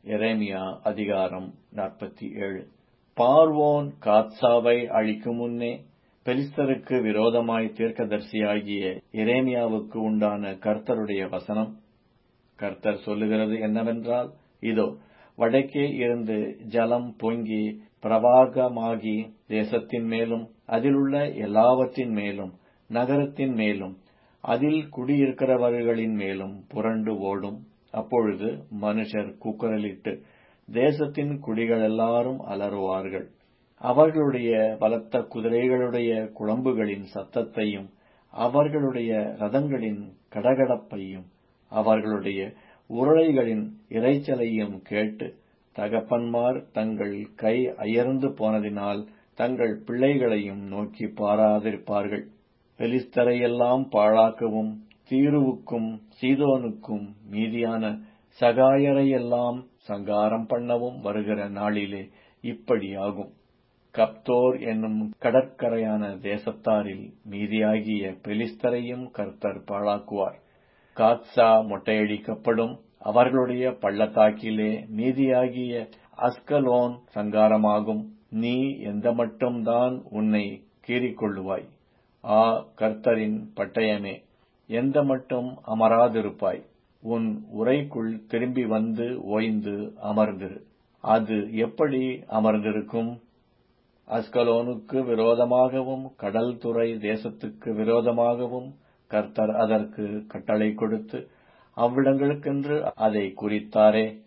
எரேமியா அதிகாரம் 47. பார்வோன் காத்சாவை அழிக்கும் முன்னே பெலிஸ்தருக்கு விரோதமாய் தீர்க்கதரிசியாகிய எரேமியாவுக்கு உண்டான கர்த்தருடைய வசனம். கர்த்தர் சொல்லுகிறது என்னவென்றால், இதோ, வடக்கே இருந்து ஜலம் பொங்கி பிரவாகமாகி தேசத்தின் மேலும் அதிலுள்ள எல்லாவற்றின் மேலும் நகரத்தின் மேலும் அதில் குடியிருக்கிறவர்களின் மேலும் புரண்டு ஓடும். அப்பொழுது மனுஷர் கூக்குரலிட்டு தேசத்தின் குடிகளெல்லாரும் அலறுவார்கள். அவர்களுடைய பலத்த குதிரைகளுடைய குளம்புகளின் சத்தத்தையும் அவர்களுடைய ரதங்களின் கடகடப்பையும் அவர்களுடைய உருளைகளின் இரைச்சலையும் கேட்டு தகப்பன்மார் தங்கள் கை அயர்ந்து போனதினால் தங்கள் பிள்ளைகளையும் நோக்கி பாராதிருப்பார்கள். பெலிஸ்தரையெல்லாம் பாழாக்கவும் தீருவுக்கும் சீதோனுக்கும் மீதியான சகாயரையெல்லாம் சங்காரம் பண்ணவும் வருகிற நாளிலே இப்படியாகும். கப்தோர் என்னும் கடற்கரையான தேசத்தாரில் மீதியாகிய பெலிஸ்தரையும் கர்த்தர் பாழாக்குவார். காத்சா மொட்டையடிக்கப்படும். அவர்களுடைய பள்ளத்தாக்கிலே மீதியாகிய அஸ்கலோன் சங்காரமாகும். நீ எந்த மட்டும்தான் உன்னை கீறிக்கொள்ளுவாய்? ஆ கர்த்தரின் பட்டயமே, எந்த மட்டும் அமராதிருப்பாய்? உன் உரைக்குள் திரும்பி வந்து ஓய்ந்து அமர்ந்திரு. அது எப்படி அமர்ந்திருக்கும்? அஸ்கலோனுக்கு விரோதமாகவும் கடல் துறை தேசத்துக்கு விரோதமாகவும் கர்த்தர் அதற்கு கட்டளை கொடுத்து அவ்விடங்களுக்கென்று அதை குறித்தாரே.